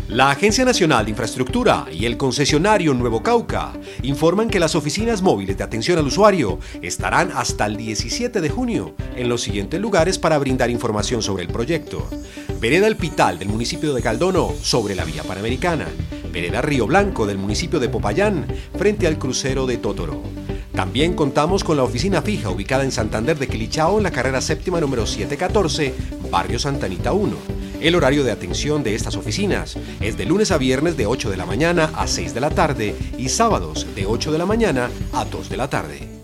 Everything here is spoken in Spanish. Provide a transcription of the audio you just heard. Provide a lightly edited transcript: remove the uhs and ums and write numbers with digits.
La Agencia Nacional de Infraestructura y el concesionario Nuevo Cauca informan que las oficinas móviles de atención al usuario estarán hasta el 17 de junio en los siguientes lugares para brindar información sobre el proyecto: Vereda El Pital del municipio de Caldono, sobre la vía Panamericana; Vereda Río Blanco del municipio de Popayán, frente al crucero de Totoro. También contamos con la oficina fija ubicada en Santander de Quilichao, en la carrera séptima número 714, barrio Santa Anita 1. El horario de atención de estas oficinas es de lunes a viernes de 8 de la mañana a 6 de la tarde y sábados de 8 de la mañana a 2 de la tarde.